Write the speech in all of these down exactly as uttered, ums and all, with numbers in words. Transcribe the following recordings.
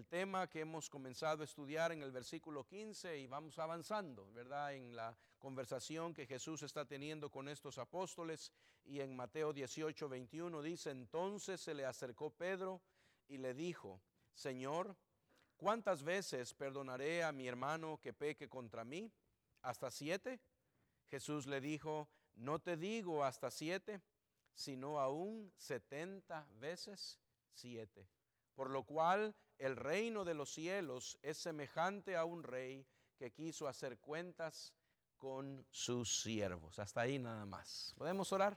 el tema que hemos comenzado a estudiar en el versículo quince y vamos avanzando, ¿verdad? En la conversación que Jesús está teniendo con estos apóstoles, y en Mateo dieciocho, veintiuno dice: entonces se le acercó Pedro y le dijo: Señor, ¿cuántas veces perdonaré a mi hermano que peque contra mí? ¿Hasta siete? Jesús le dijo: no te digo hasta siete, sino aún setenta veces siete. Por lo cual el reino de los cielos es semejante a un rey que quiso hacer cuentas con sus siervos. Hasta ahí nada más. ¿Podemos orar?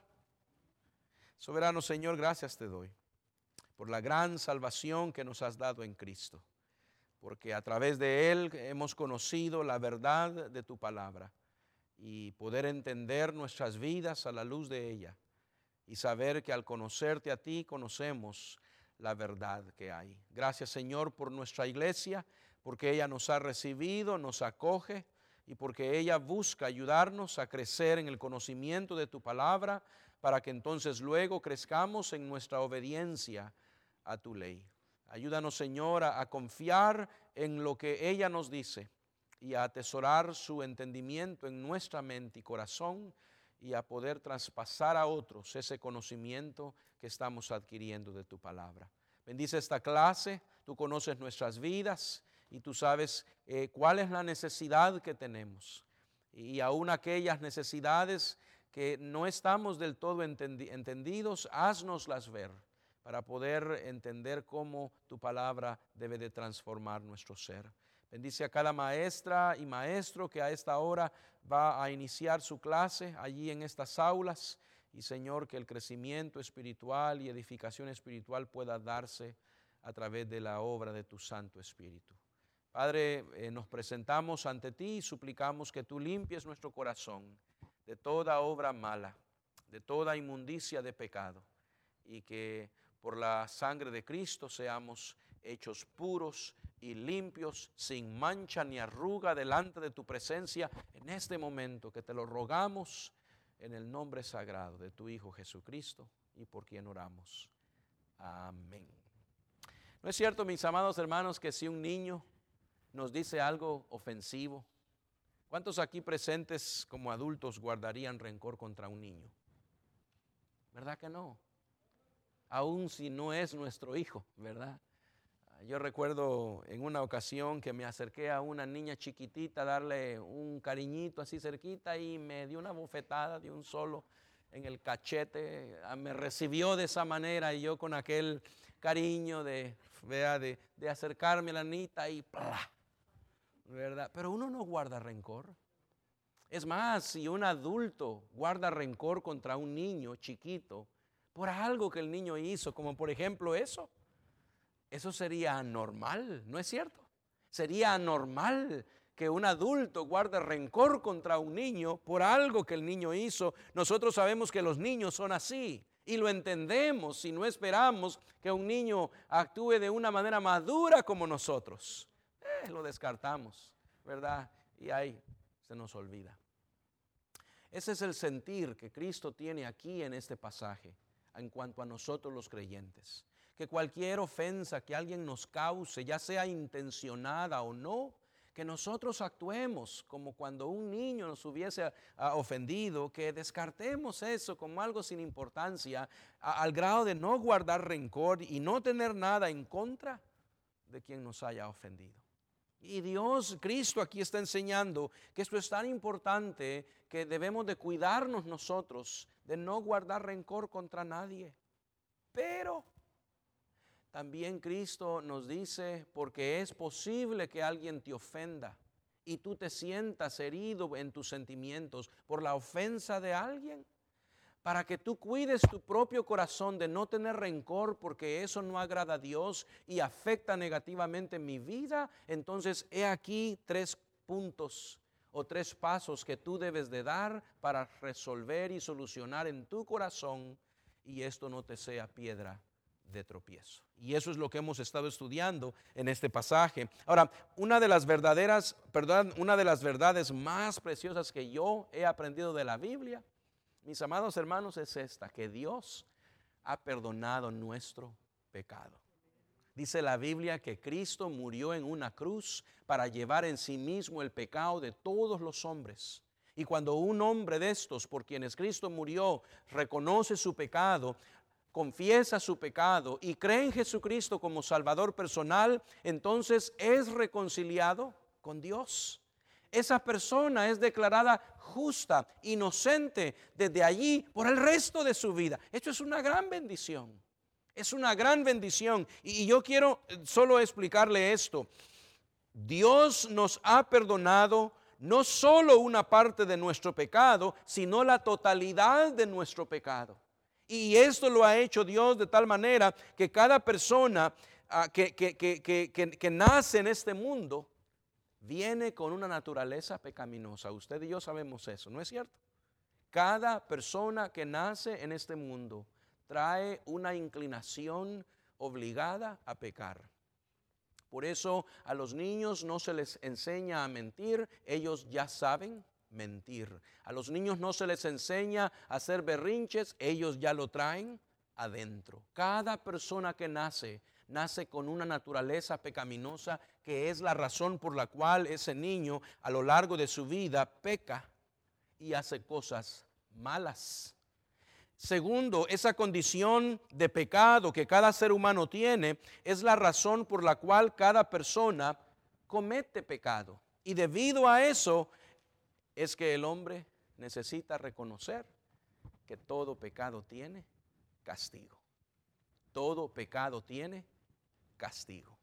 Soberano Señor, gracias te doy por la gran salvación que nos has dado en Cristo, porque a través de Él hemos conocido la verdad de tu palabra y poder entender nuestras vidas a la luz de ella y saber que al conocerte a ti conocemos la verdad que hay. Gracias, Señor, por nuestra iglesia, porque ella nos ha recibido, nos acoge y porque ella busca ayudarnos a crecer en el conocimiento de tu palabra, para que entonces luego crezcamos en nuestra obediencia a tu ley. Ayúdanos, Señor, a, a confiar en lo que ella nos dice y a atesorar su entendimiento en nuestra mente y corazón, y a poder traspasar a otros ese conocimiento que estamos adquiriendo de tu palabra. Bendice esta clase, tú conoces nuestras vidas y tú sabes eh, cuál es la necesidad que tenemos. Y aún aquellas necesidades que no estamos del todo entendi- entendidos, haznoslas ver para poder entender cómo tu palabra debe de transformar nuestro ser. Bendice a cada maestra y maestro que a esta hora va a iniciar su clase allí en estas aulas. Y Señor, que el crecimiento espiritual y edificación espiritual pueda darse a través de la obra de tu Santo Espíritu. Padre, eh, nos presentamos ante ti y suplicamos que tú limpies nuestro corazón de toda obra mala, de toda inmundicia de pecado, y que por la sangre de Cristo seamos hechos puros y limpios, sin mancha ni arruga delante de tu presencia en este momento, que te lo rogamos en el nombre sagrado de tu Hijo Jesucristo, y por quien oramos. Amén. ¿No es cierto, mis amados hermanos, que si un niño nos dice algo ofensivo, cuántos aquí presentes como adultos guardarían rencor contra un niño? ¿Verdad que no? Aun si no es nuestro hijo, ¿verdad? Yo recuerdo en una ocasión que me acerqué a una niña chiquitita a darle un cariñito así cerquita, y me dio una bofetada de un solo en el cachete. Me recibió de esa manera, y yo con aquel cariño de, vea, de, de acercarme a la niñita y ¡plá! ¿Verdad? Pero uno no guarda rencor. Es más, si un adulto guarda rencor contra un niño chiquito por algo que el niño hizo, como por ejemplo eso, eso sería anormal, ¿no es cierto? Sería anormal que un adulto guarde rencor contra un niño por algo que el niño hizo. Nosotros sabemos que los niños son así y lo entendemos, y no esperamos que un niño actúe de una manera madura como nosotros. Eh, lo descartamos, ¿verdad? Y ahí se nos olvida. Ese es el sentir que Cristo tiene aquí en este pasaje en cuanto a nosotros los creyentes. Que cualquier ofensa que alguien nos cause, ya sea intencionada o no, que nosotros actuemos como cuando un niño nos hubiese uh, ofendido, que descartemos eso como algo sin importancia, a, al grado de no guardar rencor y no tener nada en contra de quien nos haya ofendido. Y Dios, Cristo aquí está enseñando que esto es tan importante que debemos de cuidarnos nosotros de no guardar rencor contra nadie. Pero también Cristo nos dice, porque es posible que alguien te ofenda y tú te sientas herido en tus sentimientos por la ofensa de alguien, para que tú cuides tu propio corazón de no tener rencor, porque eso no agrada a Dios y afecta negativamente mi vida. Entonces he aquí tres puntos o tres pasos que tú debes de dar para resolver y solucionar en tu corazón, y esto no te sea piedra de tropiezo. Y eso es lo que hemos estado estudiando en este pasaje. Ahora, una de las verdaderas, perdón, una de las verdades más preciosas que yo he aprendido de la Biblia, mis amados hermanos, es esta: que Dios ha perdonado nuestro pecado. Dice la Biblia que Cristo murió en una cruz para llevar en sí mismo el pecado de todos los hombres. Y cuando un hombre de estos, por quienes Cristo murió, reconoce su pecado, confiesa su pecado y cree en Jesucristo como Salvador personal, entonces es reconciliado con Dios. Esa persona es declarada justa, inocente desde allí por el resto de su vida. Esto es una gran bendición. Es una gran bendición. Y yo quiero solo explicarle esto. Dios nos ha perdonado no solo una parte de nuestro pecado, sino la totalidad de nuestro pecado. Y esto lo ha hecho Dios de tal manera que cada persona uh, que, que, que, que, que, que nace en este mundo viene con una naturaleza pecaminosa. Usted y yo sabemos eso, ¿no es cierto? Cada persona que nace en este mundo trae una inclinación obligada a pecar. Por eso a los niños no se les enseña a mentir, ellos ya saben mentir. A los niños no se les enseña a hacer berrinches, ellos ya lo traen adentro. Cada persona que nace, nace con una naturaleza pecaminosa, que es la razón por la cual ese niño a lo largo de su vida peca y hace cosas malas. Segundo, esa condición de pecado que cada ser humano tiene es la razón por la cual cada persona comete pecado. Y debido a eso es que el hombre necesita reconocer que todo pecado tiene castigo. Todo pecado tiene castigo.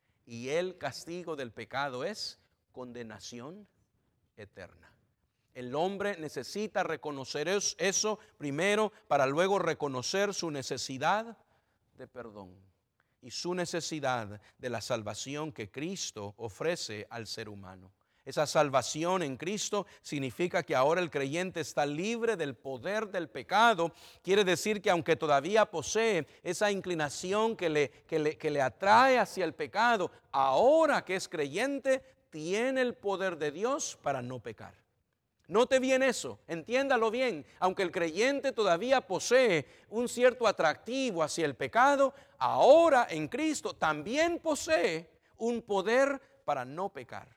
Y el castigo del pecado es condenación eterna. El hombre necesita reconocer eso primero para luego reconocer su necesidad de perdón y su necesidad de la salvación que Cristo ofrece al ser humano. Esa salvación en Cristo significa que ahora el creyente está libre del poder del pecado. Quiere decir que aunque todavía posee esa inclinación que le, que le, que le atrae hacia el pecado, ahora que es creyente, tiene el poder de Dios para no pecar. Note bien eso, entiéndalo bien. Aunque el creyente todavía posee un cierto atractivo hacia el pecado, ahora en Cristo también posee un poder para no pecar.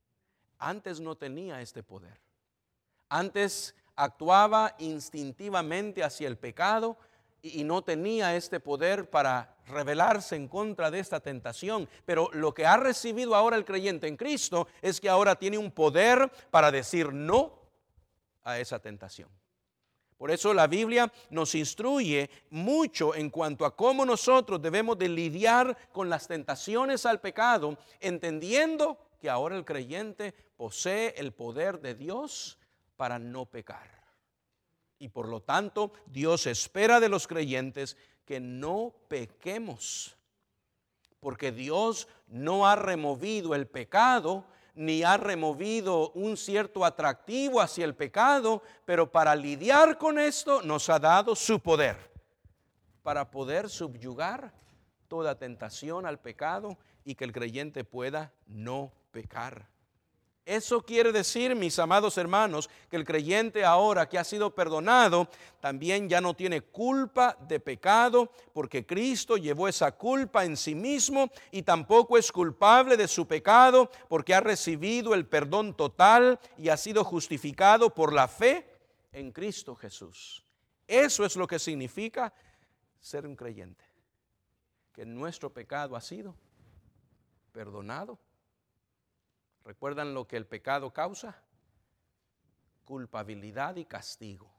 Antes no tenía este poder. Antes actuaba instintivamente hacia el pecado y no tenía este poder para rebelarse en contra de esta tentación. Pero lo que ha recibido ahora el creyente en Cristo es que ahora tiene un poder para decir no a esa tentación. Por eso la Biblia nos instruye mucho en cuanto a cómo nosotros debemos de lidiar con las tentaciones al pecado, entendiendo que ahora el creyente posee el poder de Dios para no pecar. Y por lo tanto, Dios espera de los creyentes que no pequemos, porque Dios no ha removido el pecado, ni ha removido un cierto atractivo hacia el pecado, pero para lidiar con esto nos ha dado su poder, para poder subyugar toda tentación al pecado y que el creyente pueda no pecar. Eso quiere decir, mis amados hermanos, que el creyente ahora que ha sido perdonado, también ya no tiene culpa de pecado, porque Cristo llevó esa culpa en sí mismo y tampoco es culpable de su pecado, porque ha recibido el perdón total y ha sido justificado por la fe en Cristo Jesús. Eso es lo que significa ser un creyente, que nuestro pecado ha sido perdonado. ¿Recuerdan lo que el pecado causa? Culpabilidad y castigo.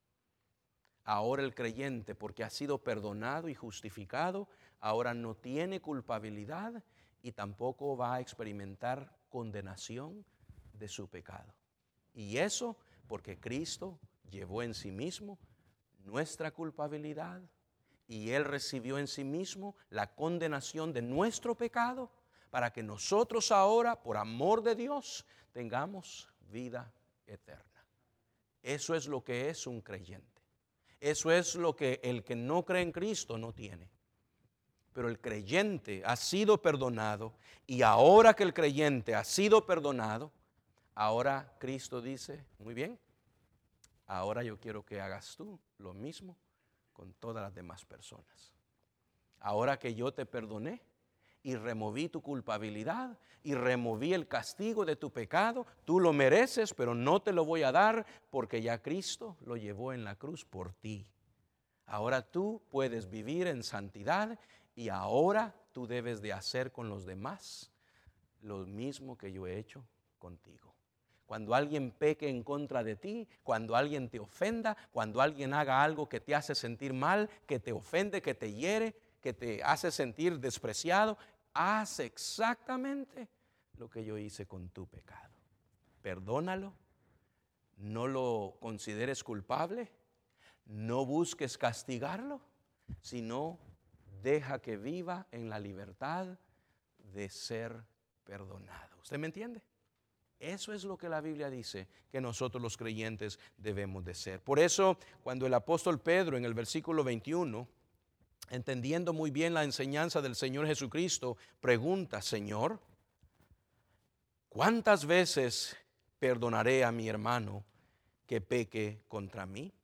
Ahora el creyente, porque ha sido perdonado y justificado, ahora no tiene culpabilidad y tampoco va a experimentar condenación de su pecado. Y eso porque Cristo llevó en sí mismo nuestra culpabilidad y Él recibió en sí mismo la condenación de nuestro pecado, para que nosotros ahora, por amor de Dios, tengamos vida eterna. Eso es lo que es un creyente. Eso es lo que el que no cree en Cristo no tiene. Pero el creyente ha sido perdonado, y ahora que el creyente ha sido perdonado, ahora Cristo dice, muy bien, ahora yo quiero que hagas tú lo mismo con todas las demás personas. Ahora que yo te perdoné, y removí tu culpabilidad y removí el castigo de tu pecado. Tú lo mereces, pero no te lo voy a dar porque ya Cristo lo llevó en la cruz por ti. Ahora tú puedes vivir en santidad y ahora tú debes de hacer con los demás lo mismo que yo he hecho contigo. Cuando alguien peque en contra de ti, cuando alguien te ofenda, cuando alguien haga algo que te hace sentir mal, que te ofende, que te hiere, que te hace sentir despreciado, haz exactamente lo que yo hice con tu pecado. Perdónalo, no lo consideres culpable, no busques castigarlo, sino deja que viva en la libertad de ser perdonado. ¿Usted me entiende? Eso es lo que la Biblia dice que nosotros los creyentes debemos de ser. Por eso, cuando el apóstol Pedro en el versículo veintiuno, entendiendo muy bien la enseñanza del Señor Jesucristo, pregunta: Señor, ¿cuántas veces perdonaré a mi hermano que peque contra mí?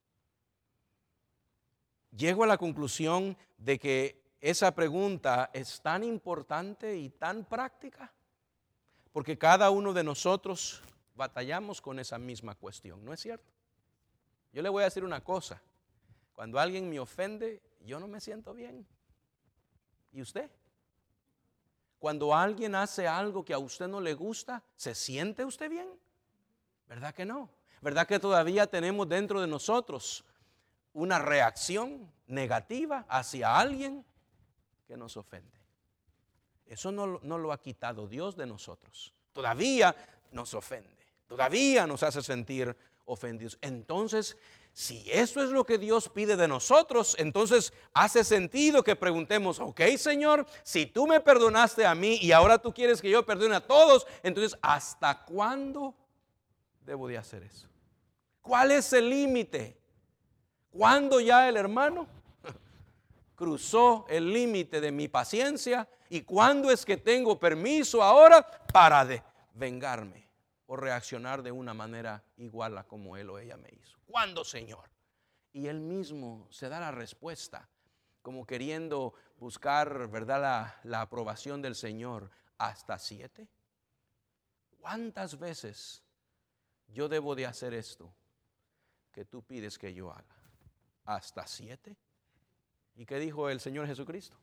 Llego a la conclusión de que esa pregunta es tan importante y tan práctica, porque cada uno de nosotros batallamos con esa misma cuestión, ¿no es cierto? Yo le voy a decir una cosa: cuando alguien me ofende, yo no me siento bien. ¿Y usted? Cuando alguien hace algo que a usted no le gusta, ¿se siente usted bien? ¿Verdad que no? ¿Verdad que todavía tenemos dentro de nosotros una reacción negativa hacia alguien que nos ofende? Eso no, no lo ha quitado Dios de nosotros. Todavía nos ofende, todavía nos hace sentir ofendidos. Entonces, si eso es lo que Dios pide de nosotros, entonces hace sentido que preguntemos: ok, Señor, si tú me perdonaste a mí y ahora tú quieres que yo perdone a todos, entonces ¿hasta cuándo debo de hacer eso? ¿Cuál es el límite? ¿Cuándo ya el hermano cruzó el límite de mi paciencia? ¿Y cuándo es que tengo permiso ahora para de vengarme o reaccionar de una manera igual a como él o ella me hizo? ¿Cuándo, Señor? Y él mismo se da la respuesta, como queriendo buscar, ¿verdad?, la, la aprobación del Señor. ¿Hasta siete? ¿Cuántas veces yo debo de hacer esto que tú pides que yo haga? ¿Hasta siete? ¿Y qué dijo el Señor Jesucristo?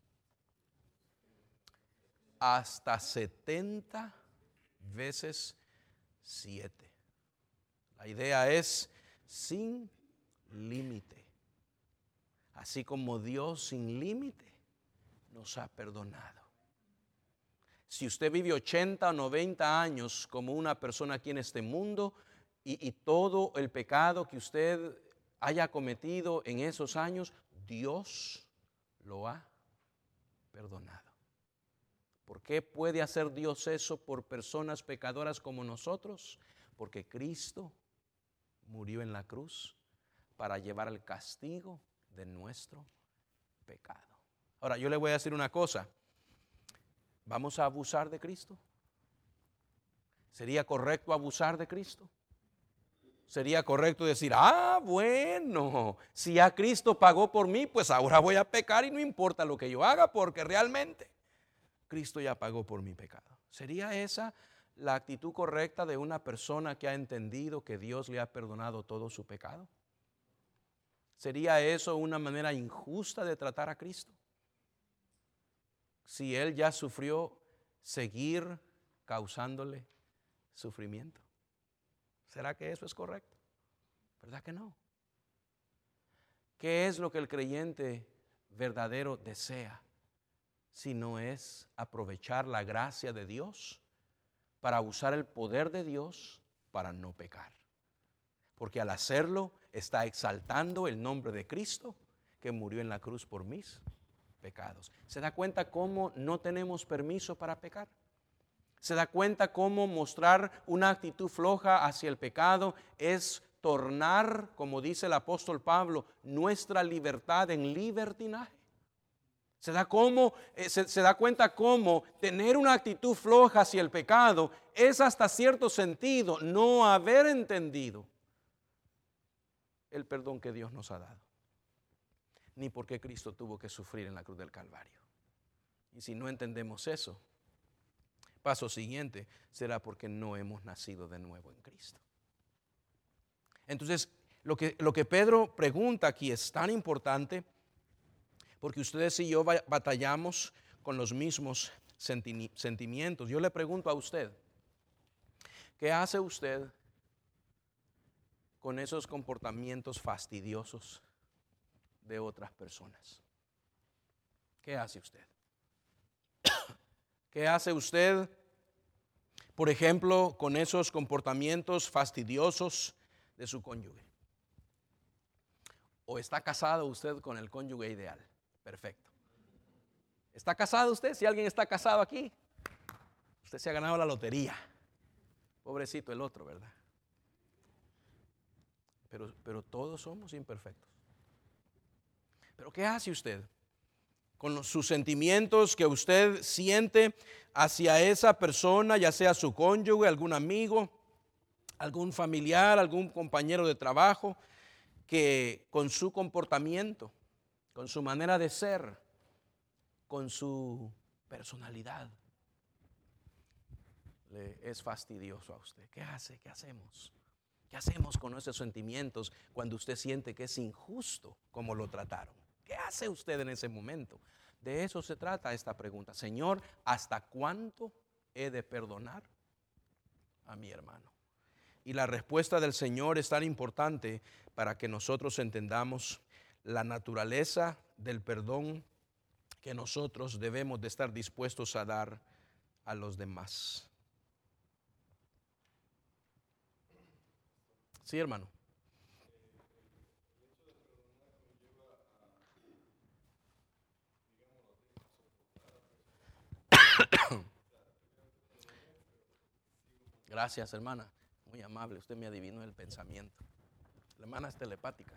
Hasta setenta veces siete. La idea es sin límite. Así como Dios sin límite nos ha perdonado. Si usted vive ochenta o noventa años como una persona aquí en este mundo y, y todo el pecado que usted haya cometido en esos años, Dios lo ha perdonado. ¿Por qué puede hacer Dios eso por personas pecadoras como nosotros? Porque Cristo murió en la cruz para llevar el castigo de nuestro pecado. Ahora, yo le voy a decir una cosa: ¿vamos a abusar de Cristo? ¿Sería correcto abusar de Cristo? ¿Sería correcto decir: ah, bueno, si ya Cristo pagó por mí, pues ahora voy a pecar y no importa lo que yo haga, porque realmente Cristo ya pagó por mi pecado? ¿Sería esa la actitud correcta de una persona que ha entendido que Dios le ha perdonado todo su pecado? ¿Sería eso una manera injusta de tratar a Cristo? Si Él ya sufrió, seguir causándole sufrimiento. ¿Será que eso es correcto? ¿Verdad que no? ¿Qué es lo que el creyente verdadero desea? Si no es aprovechar la gracia de Dios para usar el poder de Dios para no pecar. Porque al hacerlo está exaltando el nombre de Cristo, que murió en la cruz por mis pecados. ¿Se da cuenta cómo no tenemos permiso para pecar? ¿Se da cuenta cómo mostrar una actitud floja hacia el pecado es tornar, como dice el apóstol Pablo, nuestra libertad en libertinaje? Se da, cómo, eh, se, se da cuenta cómo tener una actitud floja hacia el pecado es hasta cierto sentido no haber entendido el perdón que Dios nos ha dado, ni por qué Cristo tuvo que sufrir en la cruz del Calvario. Y si no entendemos eso, paso siguiente será porque no hemos nacido de nuevo en Cristo. Entonces, lo que, lo que Pedro pregunta aquí es tan importante porque ustedes y yo batallamos con los mismos sentimientos. Yo le pregunto a usted, ¿qué hace usted con esos comportamientos fastidiosos de otras personas? ¿Qué hace usted? ¿Qué hace usted, por ejemplo, con esos comportamientos fastidiosos de su cónyuge? ¿O está casado usted con el cónyuge ideal? Perfecto. ¿Está casado usted? Si alguien está casado aquí, usted se ha ganado la lotería. Pobrecito el otro, ¿verdad? Pero, pero todos somos imperfectos. ¿Pero qué hace usted con los, sus sentimientos que usted siente hacia esa persona, ya sea su cónyuge, algún amigo, algún familiar, algún compañero de trabajo, que con su comportamiento, con su manera de ser, con su personalidad, le es fastidioso a usted? ¿Qué hace? ¿Qué hacemos? ¿Qué hacemos con nuestros sentimientos cuando usted siente que es injusto como lo trataron? ¿Qué hace usted en ese momento? De eso se trata esta pregunta. Señor, ¿hasta cuánto he de perdonar a mi hermano? Y la respuesta del Señor es tan importante para que nosotros entendamos la naturaleza del perdón que nosotros debemos de estar dispuestos a dar a los demás. Sí, hermano. Gracias, hermana. Muy amable. Usted me adivinó el pensamiento. La hermana es telepática.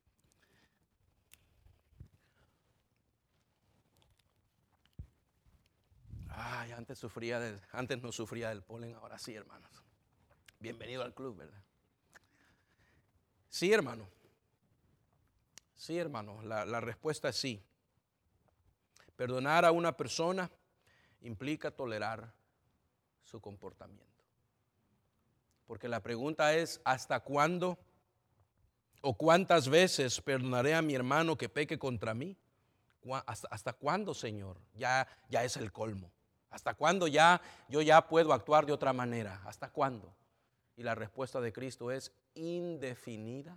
Ay, antes sufría de, antes no sufría del polen, ahora sí, hermanos. Bienvenido al club, ¿verdad? Sí, hermano. Sí, hermano. La, la respuesta es sí. Perdonar a una persona implica tolerar su comportamiento. Porque la pregunta es, ¿hasta cuándo o cuántas veces perdonaré a mi hermano que peque contra mí? ¿Hasta, hasta cuándo, Señor? Ya, ya es el colmo. ¿Hasta cuándo ya yo ya puedo actuar de otra manera? ¿Hasta cuándo? Y la respuesta de Cristo es indefinidamente.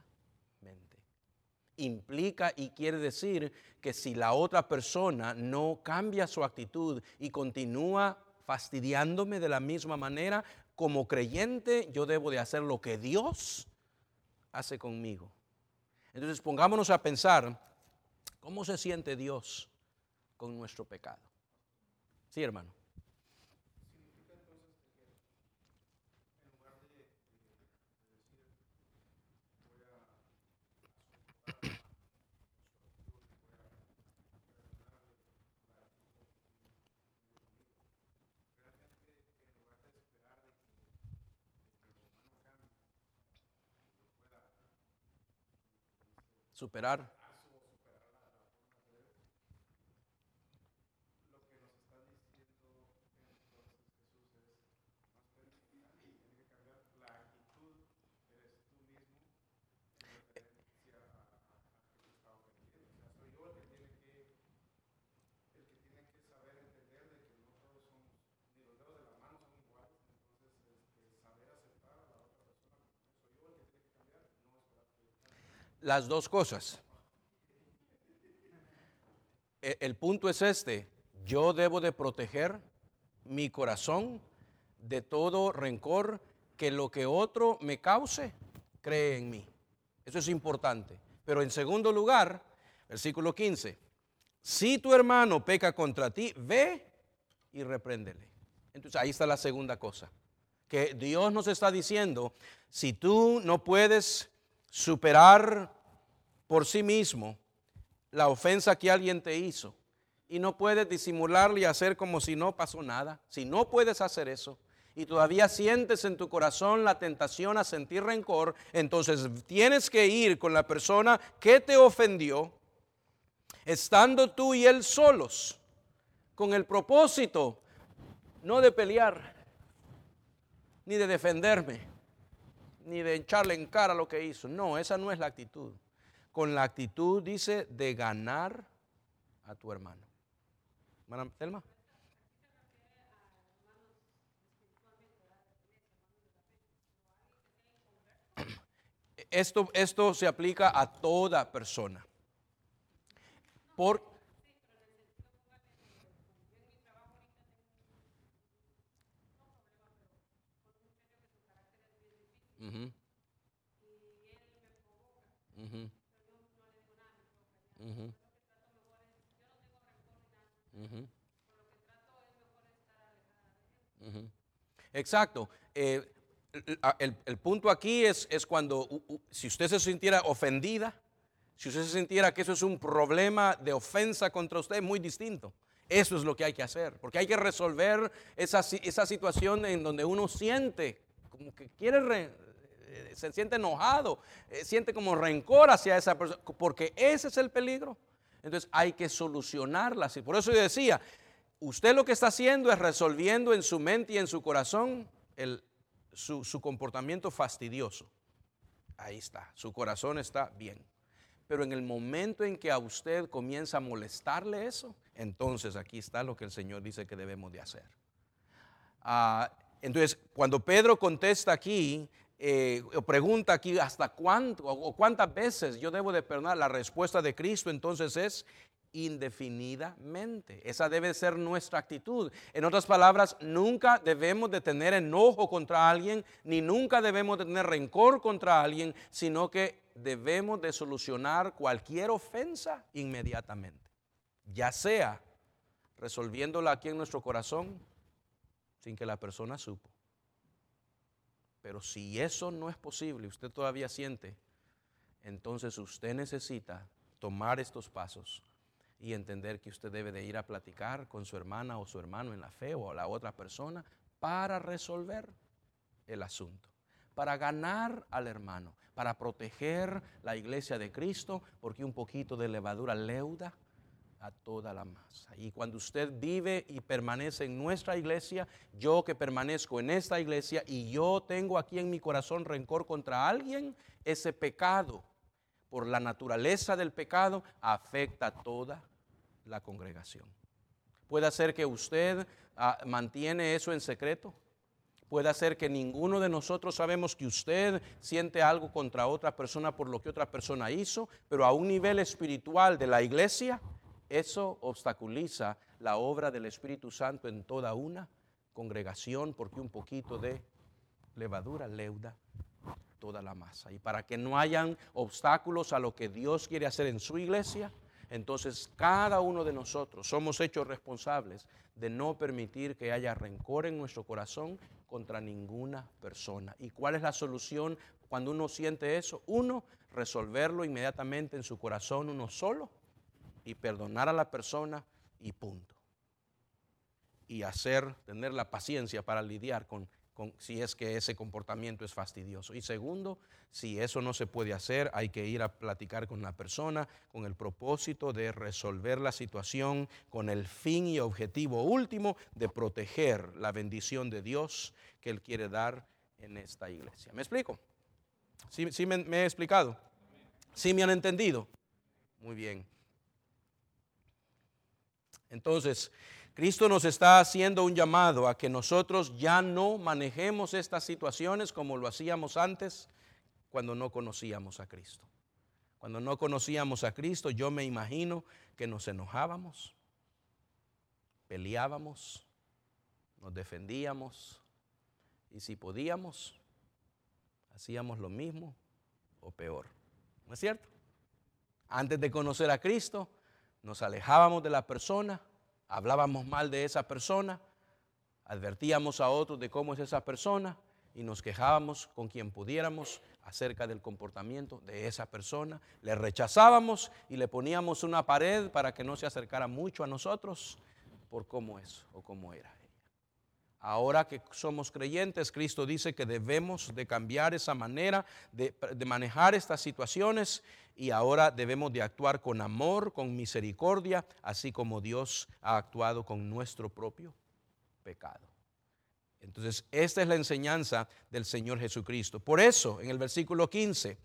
Implica y quiere decir que si la otra persona no cambia su actitud y continúa fastidiándome de la misma manera, como creyente yo debo de hacer lo que Dios hace conmigo. Entonces pongámonos a pensar cómo se siente Dios con nuestro pecado. Sí, hermano. Superar. Las dos cosas. El punto es este: yo debo de proteger mi corazón de todo rencor que lo que otro me cause cree en mí. Eso es importante. Pero en segundo lugar, versículo quince, si tu hermano peca contra ti, ve y repréndele. Entonces ahí está la segunda cosa, que Dios nos está diciendo: si tú no puedes superar por sí mismo la ofensa que alguien te hizo y no puedes disimularle y hacer como si no pasó nada, si no puedes hacer eso y todavía sientes en tu corazón la tentación a sentir rencor, entonces tienes que ir con la persona que te ofendió, estando tú y él solos, con el propósito no de pelear, ni de defenderme, ni de echarle en cara lo que hizo. No, esa no es la actitud. Con la actitud, dice, de ganar a tu hermano. Hermana Telma. Esto, esto se aplica a toda persona. Por, uh-huh, uh-huh, uh-huh, uh-huh, uh-huh. Exacto. Eh, el, el punto aquí es, es cuando, uh, uh, si usted se sintiera ofendida, si usted se sintiera que eso es un problema de ofensa contra usted, es muy distinto. Eso es lo que hay que hacer, porque hay que resolver esa, esa situación en donde uno siente como que quiere, re, se siente enojado, eh, siente como rencor hacia esa persona, porque ese es el peligro. Entonces hay que solucionarla. Por eso yo decía, usted lo que está haciendo es resolviendo en su mente y en su corazón el, su, su comportamiento fastidioso. Ahí está, su corazón está bien. Pero en el momento en que a usted comienza a molestarle eso, entonces aquí está lo que el Señor dice que debemos de hacer. Uh, entonces, cuando Pedro contesta aquí, eh, o pregunta aquí hasta cuánto o cuántas veces yo debo de perdonar, la respuesta de Cristo entonces es indefinidamente. Esa debe ser nuestra actitud. En otras palabras, nunca debemos de tener enojo contra alguien, ni nunca debemos de tener rencor contra alguien, sino que debemos de solucionar cualquier ofensa inmediatamente, ya sea resolviéndola aquí en nuestro corazón sin que la persona supo. Pero si eso no es posible, usted todavía siente, entonces usted necesita tomar estos pasos y entender que usted debe de ir a platicar con su hermana o su hermano en la fe o la otra persona para resolver el asunto, para ganar al hermano, para proteger la iglesia de Cristo, porque un poquito de levadura leuda a toda la masa. Y cuando usted vive y permanece en nuestra iglesia, yo que permanezco en esta iglesia y yo tengo aquí en mi corazón rencor contra alguien, ese pecado, por la naturaleza del pecado, afecta a toda la congregación. Puede ser que usted uh, mantiene eso en secreto. Puede ser que ninguno de nosotros sabemos que usted siente algo contra otra persona por lo que otra persona hizo, pero a un nivel espiritual de la iglesia, eso obstaculiza la obra del Espíritu Santo en toda una congregación, porque un poquito de levadura leuda toda la masa. Y para que no hayan obstáculos a lo que Dios quiere hacer en su iglesia, entonces cada uno de nosotros somos hechos responsables de no permitir que haya rencor en nuestro corazón contra ninguna persona. ¿Y cuál es la solución cuando uno siente eso? Uno, resolverlo inmediatamente en su corazón uno solo y perdonar a la persona y punto. Y hacer, tener la paciencia para lidiar con Con, si es que ese comportamiento es fastidioso. Y segundo, si eso no se puede hacer, hay que ir a platicar con la persona con el propósito de resolver la situación con el fin y objetivo último de proteger la bendición de Dios que Él quiere dar en esta iglesia. ¿Me explico? ¿Sí, sí me, me he explicado? ¿Sí me han entendido? Muy bien. Entonces, Cristo nos está haciendo un llamado a que nosotros ya no manejemos estas situaciones como lo hacíamos antes cuando no conocíamos a Cristo. Cuando no conocíamos a Cristo, yo me imagino que nos enojábamos, peleábamos, nos defendíamos y si podíamos, hacíamos lo mismo o peor. ¿No es cierto? Antes de conocer a Cristo, nos alejábamos de la persona, hablábamos mal de esa persona, advertíamos a otros de cómo es esa persona y nos quejábamos con quien pudiéramos acerca del comportamiento de esa persona. Le rechazábamos y le poníamos una pared para que no se acercara mucho a nosotros por cómo es o cómo era ella. Ahora que somos creyentes, Cristo dice que debemos de cambiar esa manera de, de manejar estas situaciones y ahora debemos de actuar con amor, con misericordia, así como Dios ha actuado con nuestro propio pecado. Entonces, esta es la enseñanza del Señor Jesucristo. Por eso, en el versículo quince,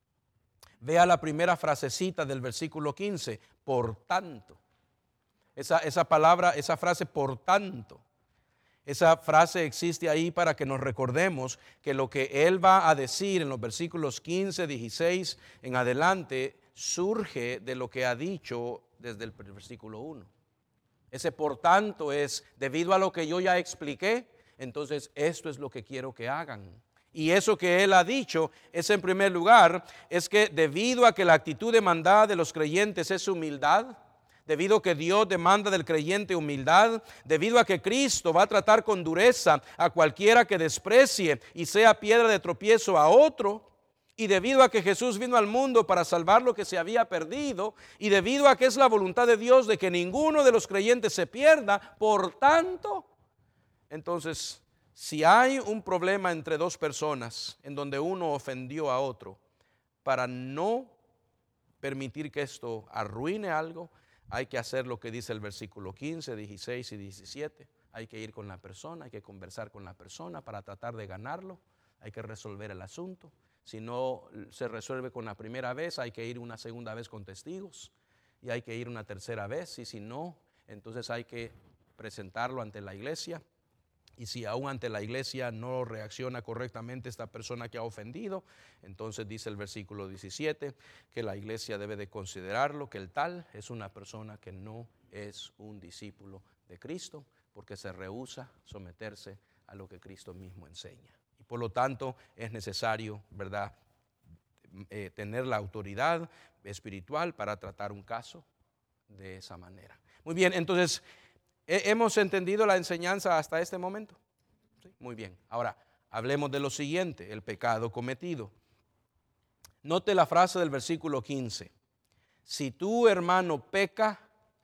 vea la primera frasecita del versículo quince, por tanto. Esa, esa palabra, esa frase, por tanto. Esa frase existe ahí para que nos recordemos que lo que Él va a decir en los versículos quince, dieciséis en adelante surge de lo que ha dicho desde el versículo uno. Ese por tanto es debido a lo que yo ya expliqué, entonces esto es lo que quiero que hagan. Y eso que Él ha dicho es, en primer lugar, es que debido a que la actitud demandada de los creyentes es humildad, debido a que Dios demanda del creyente humildad, debido a que Cristo va a tratar con dureza a cualquiera que desprecie y sea piedra de tropiezo a otro, y debido a que Jesús vino al mundo para salvar lo que se había perdido, y debido a que es la voluntad de Dios de que ninguno de los creyentes se pierda, por tanto, entonces, si hay un problema entre dos personas en donde uno ofendió a otro, para no permitir que esto arruine algo, hay que hacer lo que dice el versículo quince, dieciséis y diecisiete. Hay que ir con la persona, hay que conversar con la persona para tratar de ganarlo. Hay que resolver el asunto. Si no se resuelve con la primera vez, hay que ir una segunda vez con testigos. Y hay que ir una tercera vez. Y si no, entonces hay que presentarlo ante la iglesia. Y si aún ante la iglesia no reacciona correctamente esta persona que ha ofendido, entonces dice el versículo diecisiete que la iglesia debe de considerarlo, que el tal es una persona que no es un discípulo de Cristo, porque se rehúsa someterse a lo que Cristo mismo enseña. Y por lo tanto es necesario, ¿verdad?, eh, tener la autoridad espiritual para tratar un caso de esa manera. Muy bien, entonces, ¿hemos entendido la enseñanza hasta este momento? ¿Sí? Muy bien. Ahora, hablemos de lo siguiente, el pecado cometido. Note la frase del versículo quince. Si tu hermano peca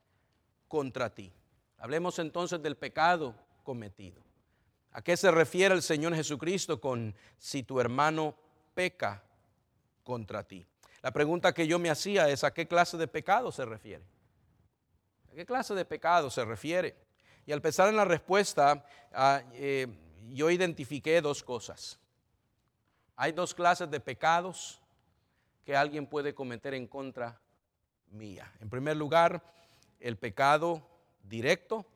contra ti. Hablemos entonces del pecado cometido. ¿A qué se refiere el Señor Jesucristo con si tu hermano peca contra ti? La pregunta que yo me hacía es, ¿a qué clase de pecado se refiere? ¿A qué clase de pecado se refiere? Y al pensar en la respuesta, uh, eh, yo identifiqué dos cosas. Hay dos clases de pecados que alguien puede cometer en contra mía. En primer lugar, el pecado directo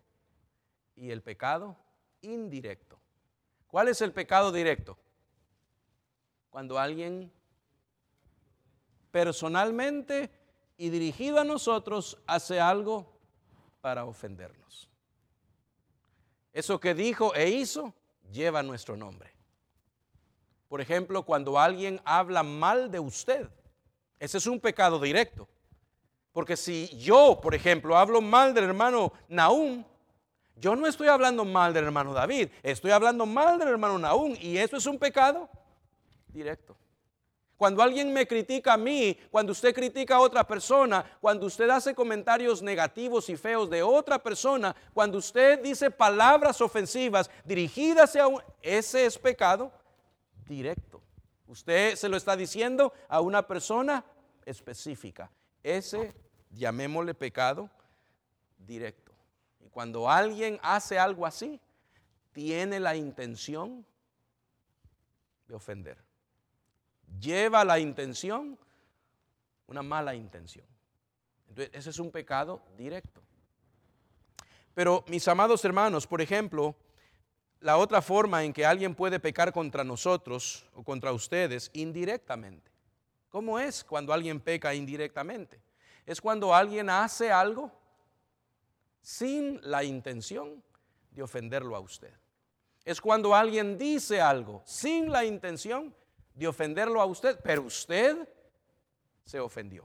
y el pecado indirecto. ¿Cuál es el pecado directo? Cuando alguien personalmente y dirigido a nosotros hace algo para ofendernos. Eso que dijo e hizo lleva nuestro nombre. Por ejemplo, cuando alguien habla mal de usted, ese es un pecado directo. Porque si yo, por ejemplo, hablo mal del hermano Nahum, yo no estoy hablando mal del hermano David, estoy hablando mal del hermano Nahum, y eso es un pecado directo. Cuando alguien me critica a mí, cuando usted critica a otra persona, cuando usted hace comentarios negativos y feos de otra persona, cuando usted dice palabras ofensivas dirigidas a un, ese es pecado directo. Usted se lo está diciendo a una persona específica. Ese, llamémosle pecado directo. Y cuando alguien hace algo así, tiene la intención de ofender. Lleva la intención, una mala intención. Entonces, ese es un pecado directo. Pero, mis amados hermanos, por ejemplo, la otra forma en que alguien puede pecar contra nosotros o contra ustedes, indirectamente. ¿Cómo es cuando alguien peca indirectamente? Es cuando alguien hace algo sin la intención de ofenderlo a usted. Es cuando alguien dice algo sin la intención de ofenderlo a usted, pero usted se ofendió.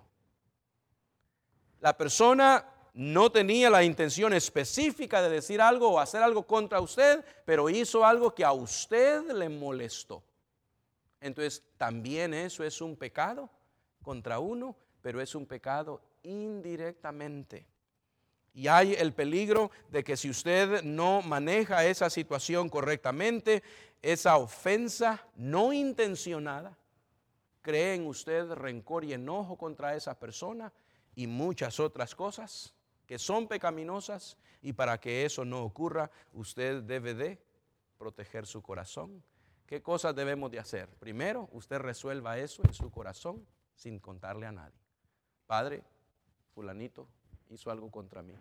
La persona no tenía la intención específica de decir algo o hacer algo contra usted, pero hizo algo que a usted le molestó. Entonces, también eso es un pecado contra uno, pero es un pecado indirectamente. Y hay el peligro de que si usted no maneja esa situación correctamente, esa ofensa no intencionada, cree en usted rencor y enojo contra esa persona y muchas otras cosas que son pecaminosas. Y para que eso no ocurra, usted debe de proteger su corazón. ¿Qué cosas debemos de hacer? Primero, usted resuelva eso en su corazón sin contarle a nadie. Padre, fulanito hizo algo contra mí.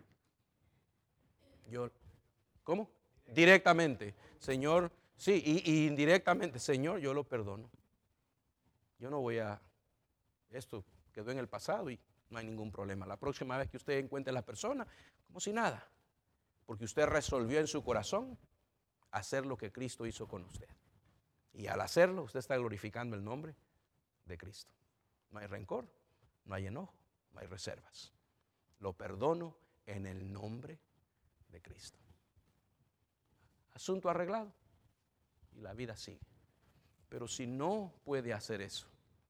Yo, ¿cómo? Directamente, Señor, sí, y, y indirectamente, Señor, yo lo perdono. Yo no voy a, esto quedó en el pasado y no hay ningún problema. La próxima vez que usted encuentre a la persona, como si nada, porque usted resolvió en su corazón hacer lo que Cristo hizo con usted. Y al hacerlo, usted está glorificando el nombre de Cristo. No hay rencor, no hay enojo, no hay reservas. Lo perdono en el nombre de Cristo. Asunto arreglado y la vida sigue. Pero si no puede hacer eso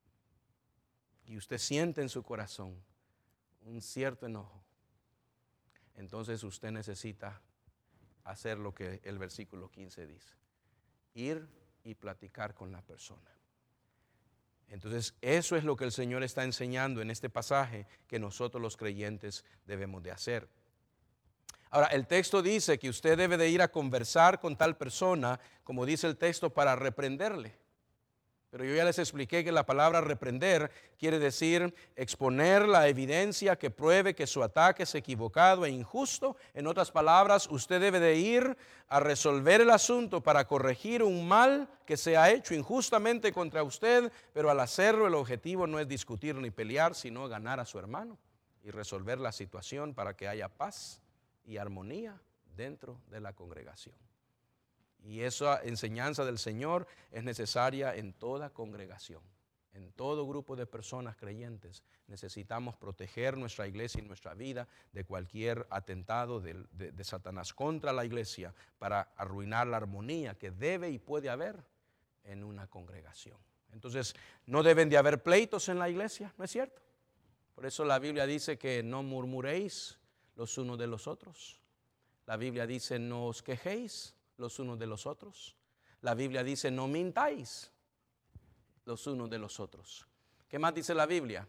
y usted siente en su corazón un cierto enojo, entonces usted necesita hacer lo que el versículo quince dice: ir y platicar con la persona. Entonces eso es lo que el Señor está enseñando en este pasaje que nosotros los creyentes debemos de hacer. Ahora, el texto dice que usted debe de ir a conversar con tal persona, como dice el texto, para reprenderle. Pero yo ya les expliqué que la palabra reprender quiere decir exponer la evidencia que pruebe que su ataque es equivocado e injusto. En otras palabras, usted debe de ir a resolver el asunto para corregir un mal que se ha hecho injustamente contra usted, pero al hacerlo el objetivo no es discutir ni pelear, sino ganar a su hermano y resolver la situación para que haya paz y armonía dentro de la congregación. Y esa enseñanza del Señor es necesaria en toda congregación, en todo grupo de personas creyentes. Necesitamos proteger nuestra iglesia y nuestra vida de cualquier atentado de, de, de Satanás contra la iglesia para arruinar la armonía que debe y puede haber en una congregación. Entonces, no deben de haber pleitos en la iglesia, ¿no es cierto? Por eso la Biblia dice que no murmuréis los unos de los otros. La Biblia dice no os quejéis los unos de los otros. La Biblia dice no mintáis los unos de los otros. ¿Qué más dice la Biblia?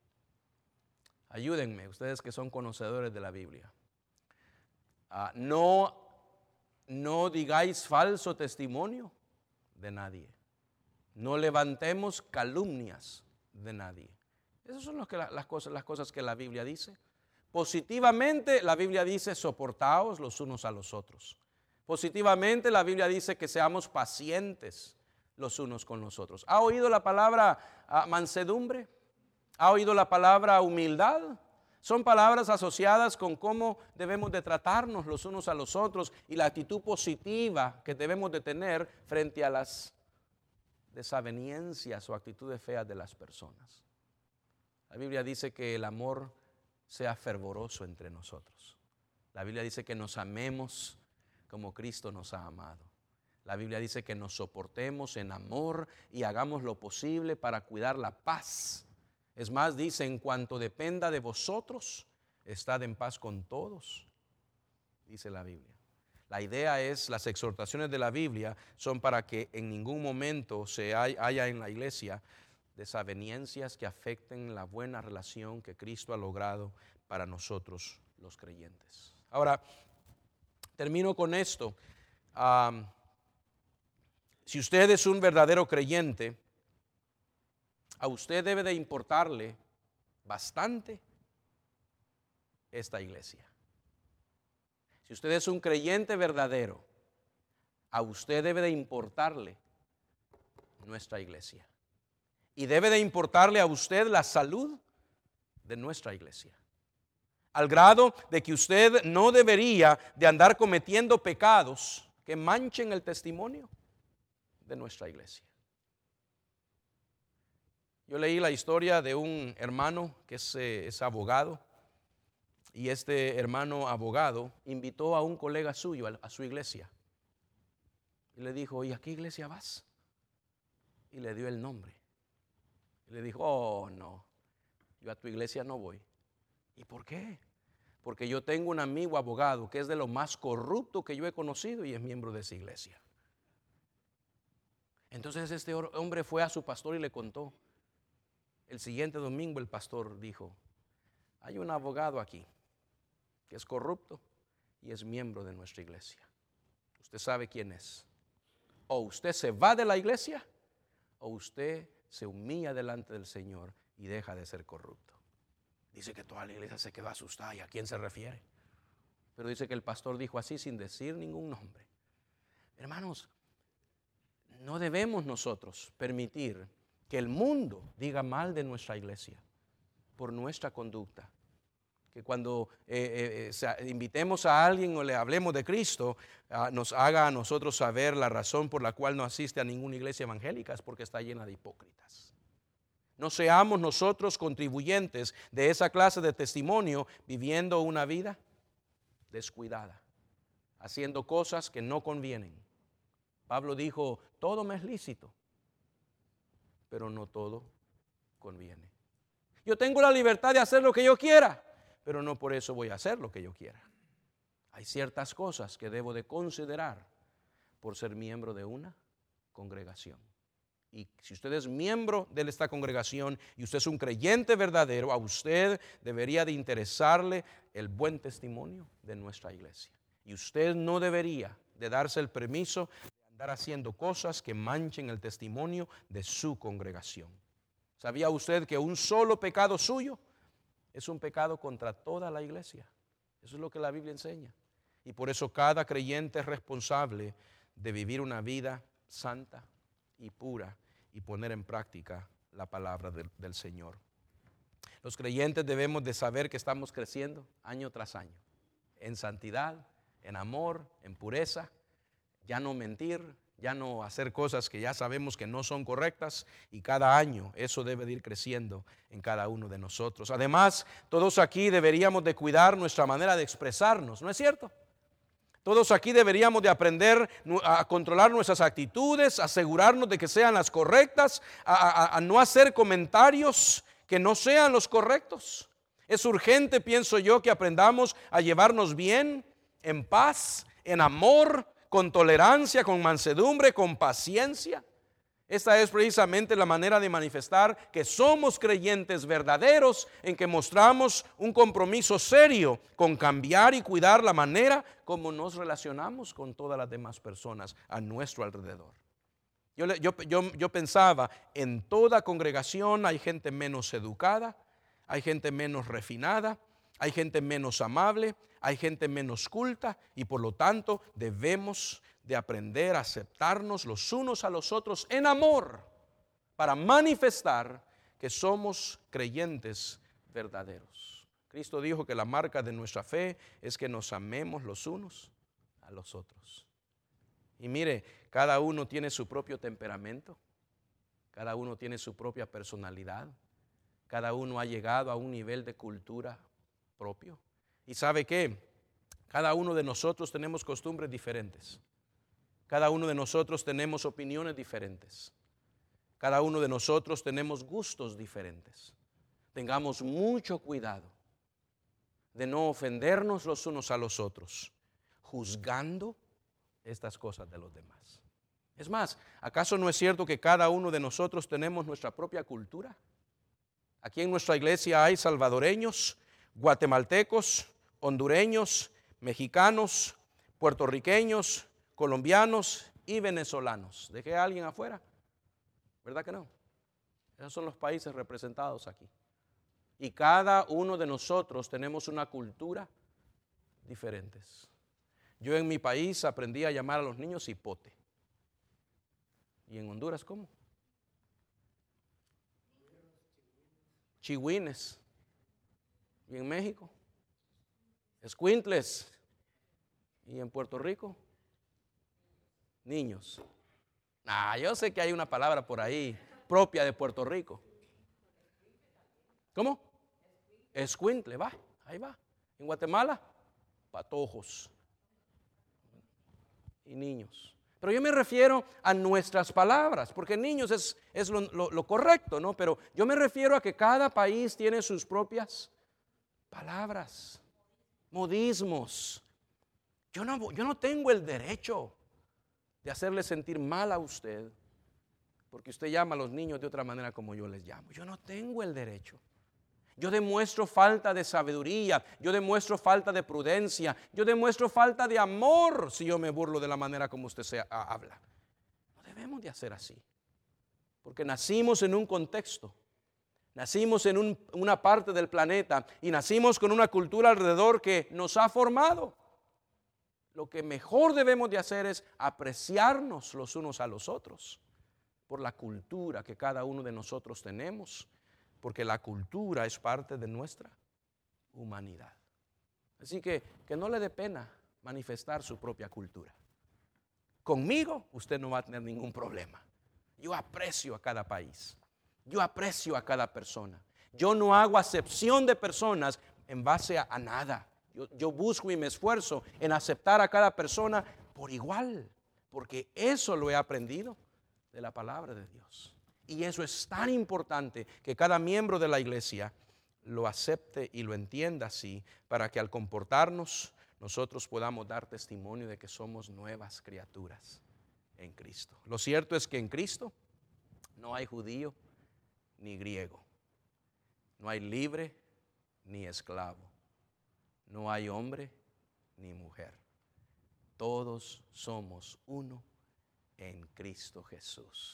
Ayúdenme, ustedes que son conocedores de la Biblia. Uh, no, no digáis falso testimonio de nadie. No levantemos calumnias de nadie. Esas son los que la, las, cosas, las cosas que la Biblia dice. Positivamente la Biblia dice soportaos los unos a los otros. Positivamente la Biblia dice que seamos pacientes los unos con los otros. ¿Ha oído la palabra uh, mansedumbre? ¿Ha oído la palabra humildad? Son palabras asociadas con cómo debemos de tratarnos los unos a los otros y la actitud positiva que debemos de tener frente a las desavenencias o actitudes feas de las personas. La Biblia dice que el amor sea fervoroso entre nosotros. La Biblia dice que nos amemos como Cristo nos ha amado. La Biblia dice que nos soportemos en amor y hagamos lo posible para cuidar la paz. Es más, dice, en cuanto dependa de vosotros, estad en paz con todos, dice la Biblia. La idea es, las exhortaciones de la Biblia son para que en ningún momento se haya en la iglesia desavenencias que afecten la buena relación que Cristo ha logrado para nosotros los creyentes. Ahora, termino con esto. Um, si usted es un verdadero creyente, a usted debe de importarle bastante esta iglesia. Si usted es un creyente verdadero, a usted debe de importarle nuestra iglesia. Y debe de importarle a usted la salud de nuestra iglesia. Al grado de que usted no debería de andar cometiendo pecados que manchen el testimonio de nuestra iglesia. Yo leí la historia de un hermano que es, eh, es abogado, y este hermano abogado invitó a un colega suyo a, a su iglesia y le dijo: ¿y a qué iglesia vas? Y le dio el nombre. Y le dijo: oh no, yo a tu iglesia no voy. ¿Y por qué? porque yo tengo un amigo abogado que es de lo más corrupto que yo he conocido y es miembro de esa iglesia. Entonces este hombre fue a su pastor y le contó. El siguiente domingo el pastor dijo, hay un abogado aquí que es corrupto y es miembro de nuestra iglesia. Usted sabe quién es. O usted se va de la iglesia o usted se humilla delante del Señor y deja de ser corrupto. Dice que toda la iglesia se quedó asustada. ¿Y a quién se refiere? Pero dice que el pastor dijo así sin decir ningún nombre. Hermanos, no debemos nosotros permitir que el mundo diga mal de nuestra iglesia por nuestra conducta. Que cuando eh, eh, sea, invitemos a alguien o le hablemos de Cristo, uh, nos haga a nosotros saber la razón por la cual no asiste a ninguna iglesia evangélica, es porque está llena de hipócritas. No seamos nosotros contribuyentes de esa clase de testimonio viviendo una vida descuidada, haciendo cosas que no convienen. Pablo dijo, todo me es lícito, pero no todo conviene. Yo tengo la libertad de hacer lo que yo quiera, pero no por eso voy a hacer lo que yo quiera. Hay ciertas cosas que debo de considerar por ser miembro de una congregación. Y si usted es miembro de esta congregación y usted es un creyente verdadero, a usted debería de interesarle el buen testimonio de nuestra iglesia. Y usted no debería de darse el permiso de andar haciendo cosas que manchen el testimonio de su congregación. ¿Sabía usted que un solo pecado suyo es un pecado contra toda la iglesia? Eso es lo que la Biblia enseña. Y por eso cada creyente es responsable de vivir una vida santa y pura y poner en práctica la palabra del, del Señor. Los creyentes debemos de saber que estamos creciendo año tras año en santidad, en amor, en pureza, ya no mentir, ya no hacer cosas que ya sabemos que no son correctas, y cada año eso debe de ir creciendo en cada uno de nosotros. Además, todos aquí deberíamos de cuidar nuestra manera de expresarnos, ¿no es cierto? Todos aquí deberíamos de aprender a controlar nuestras actitudes, asegurarnos de que sean las correctas, a, a, a no hacer comentarios que no sean los correctos. Es urgente, pienso yo, que aprendamos a llevarnos bien, en paz, en amor, con tolerancia, con mansedumbre, con paciencia. Esta es precisamente la manera de manifestar que somos creyentes verdaderos, en que mostramos un compromiso serio con cambiar y cuidar la manera como nos relacionamos con todas las demás personas a nuestro alrededor. Yo, yo, yo, yo pensaba, en toda congregación hay gente menos educada, hay gente menos refinada, hay gente menos amable, hay gente menos culta, y por lo tanto debemos de aprender a aceptarnos los unos a los otros en amor para manifestar que somos creyentes verdaderos. Cristo dijo que la marca de nuestra fe es que nos amemos los unos a los otros. Y mire, cada uno tiene su propio temperamento, cada uno tiene su propia personalidad, cada uno ha llegado a un nivel de cultura propio. ¿Y sabe qué? Cada uno de nosotros tenemos costumbres diferentes. Cada uno de nosotros tenemos opiniones diferentes. Cada uno de nosotros tenemos gustos diferentes. Tengamos mucho cuidado de no ofendernos los unos a los otros, juzgando estas cosas de los demás. Es más, ¿acaso no es cierto que cada uno de nosotros tenemos nuestra propia cultura? Aquí en nuestra iglesia hay salvadoreños, guatemaltecos, hondureños, mexicanos, puertorriqueños, colombianos y venezolanos. ¿Dejé a alguien afuera? ¿Verdad que no? Esos son los países representados aquí. Y cada uno de nosotros tenemos una cultura diferente. Yo en mi país aprendí a llamar a los niños hipote. ¿Y en Honduras cómo? Chihuines. ¿Y en México? Escuintles. ¿Y en Puerto Rico? Niños. Ah, yo sé que hay una palabra por ahí propia de Puerto Rico. ¿Cómo? Escuintle, va, ahí va. En Guatemala, patojos y niños. Pero yo me refiero a nuestras palabras, porque niños es, es lo, lo, lo correcto, ¿no? Pero yo me refiero a que cada país tiene sus propias palabras. modismos. Yo no, yo no tengo el derecho de hacerle sentir mal a usted, porque usted llama a los niños de otra manera como yo les llamo. Yo no tengo el derecho. Yo demuestro falta de sabiduría, yo demuestro falta de prudencia, yo demuestro falta de amor si yo me burlo de la manera como usted se habla. No debemos de hacer así, porque nacimos en un contexto, nacimos en un, una parte del planeta y nacimos con una cultura alrededor que nos ha formado. Lo que mejor debemos de hacer es apreciarnos los unos a los otros por la cultura que cada uno de nosotros tenemos, porque la cultura es parte de nuestra humanidad. Así que que no le dé pena manifestar su propia cultura. Conmigo usted no va a tener ningún problema. Yo aprecio a cada país, yo aprecio a cada persona. Yo no hago acepción de personas en base a, a nada. Yo, yo busco y me esfuerzo en aceptar a cada persona por igual, porque eso lo he aprendido de la palabra de Dios. Y eso es tan importante que cada miembro de la iglesia lo acepte y lo entienda así, para que al comportarnos nosotros podamos dar testimonio de que somos nuevas criaturas en Cristo. Lo cierto es que en Cristo no hay judío ni griego, no hay libre ni esclavo, no hay hombre ni mujer. Todos somos uno en Cristo Jesús.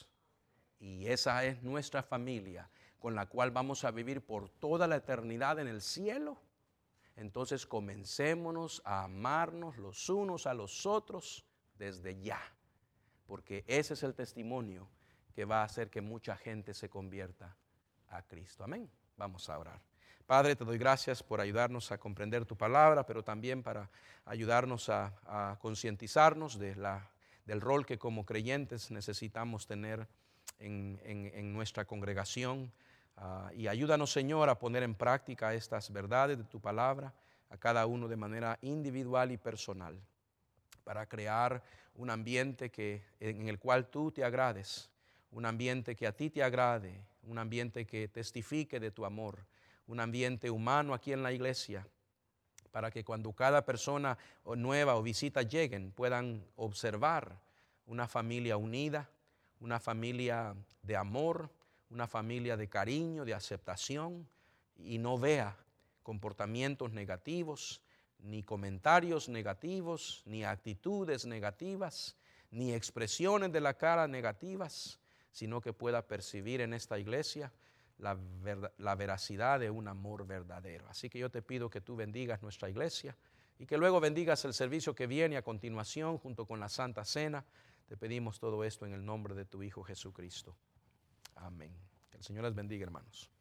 Y esa es nuestra familia con la cual vamos a vivir por toda la eternidad en el cielo. Entonces comencémonos a amarnos los unos a los otros desde ya, porque ese es el testimonio que va a hacer que mucha gente se convierta a Cristo. Amén. Vamos a orar. Padre, te doy gracias por ayudarnos a comprender tu palabra, pero también para ayudarnos a, a concientizarnos de la, del rol que como creyentes necesitamos tener en, en, en nuestra congregación. Uh, y ayúdanos, Señor, a poner en práctica estas verdades de tu palabra a cada uno de manera individual y personal, para crear un ambiente que, en el cual tú te agrades, un ambiente que a ti te agrade, un ambiente que testifique de tu amor, un ambiente humano aquí en la iglesia, para que cuando cada persona nueva o visita lleguen, puedan observar una familia unida, una familia de amor, una familia de cariño, de aceptación, y no vea comportamientos negativos, ni comentarios negativos, ni actitudes negativas, ni expresiones de la cara negativas, sino que pueda percibir en esta iglesia la, ver, la veracidad de un amor verdadero. Así que yo te pido que tú bendigas nuestra iglesia y que luego bendigas el servicio que viene a continuación junto con la Santa Cena. Te pedimos todo esto en el nombre de tu Hijo Jesucristo. Amén. Que el Señor les bendiga, hermanos.